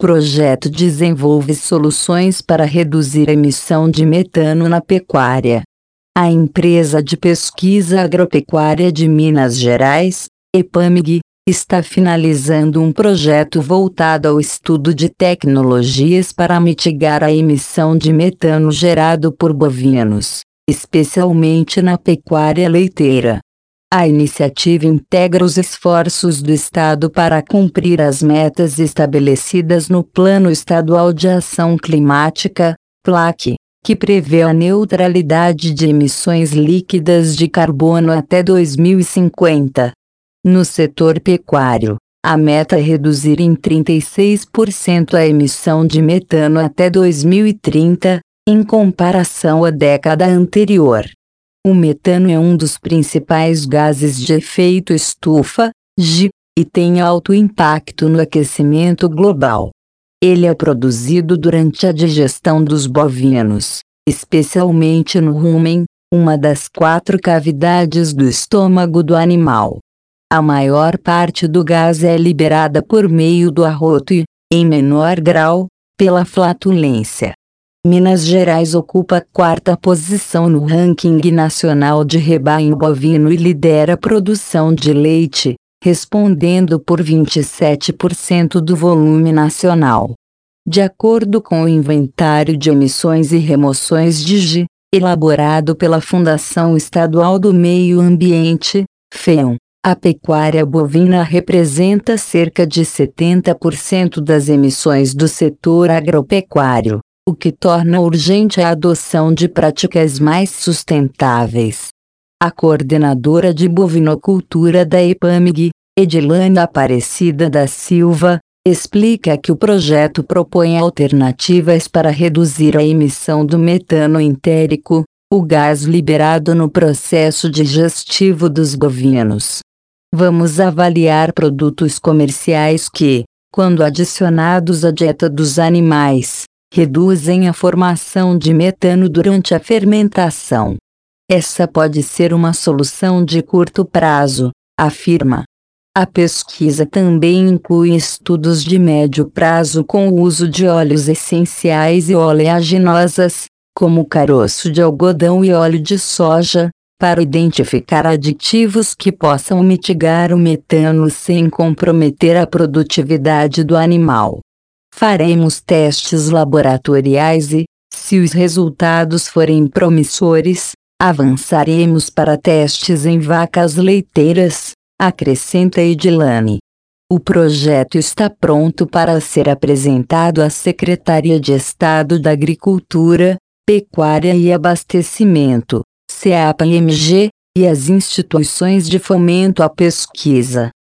Projeto desenvolve soluções para reduzir a emissão de metano na pecuária. A empresa de pesquisa agropecuária de Minas Gerais, EPAMIG, está finalizando um projeto voltado ao estudo de tecnologias para mitigar a emissão de metano gerado por bovinos, especialmente na pecuária leiteira. A iniciativa integra os esforços do Estado para cumprir as metas estabelecidas no Plano Estadual de Ação Climática, PLAC, que prevê a neutralidade de emissões líquidas de carbono até 2050. No setor pecuário, a meta é reduzir em 36% a emissão de metano até 2030, em comparação à década anterior. O metano é um dos principais gases de efeito estufa, GE, e tem alto impacto no aquecimento global. Ele é produzido durante a digestão dos bovinos, especialmente no rumen, uma das 4 cavidades do estômago do animal. A maior parte do gás é liberada por meio do arroto e, em menor grau, pela flatulência. Minas Gerais ocupa a 4ª posição no ranking nacional de rebanho bovino e lidera a produção de leite, respondendo por 27% do volume nacional. De acordo com o Inventário de Emissões e Remoções de GE, elaborado pela Fundação Estadual do Meio Ambiente, FEAM, a pecuária bovina representa cerca de 70% das emissões do setor agropecuário, o que torna urgente a adoção de práticas mais sustentáveis. A coordenadora de bovinocultura da EPAMIG, Edilane Aparecida da Silva, explica que o projeto propõe alternativas para reduzir a emissão do metano entérico, o gás liberado no processo digestivo dos bovinos. Vamos avaliar produtos comerciais que, quando adicionados à dieta dos animais, reduzem a formação de metano durante a fermentação. Essa pode ser uma solução de curto prazo, afirma. A pesquisa também inclui estudos de médio prazo com o uso de óleos essenciais e oleaginosas, como caroço de algodão e óleo de soja, para identificar aditivos que possam mitigar o metano sem comprometer a produtividade do animal. Faremos testes laboratoriais e, se os resultados forem promissores, avançaremos para testes em vacas leiteiras, acrescenta Edilane. O projeto está pronto para ser apresentado à Secretaria de Estado da Agricultura, Pecuária e Abastecimento, CEAPA-MG, e às instituições de fomento à pesquisa.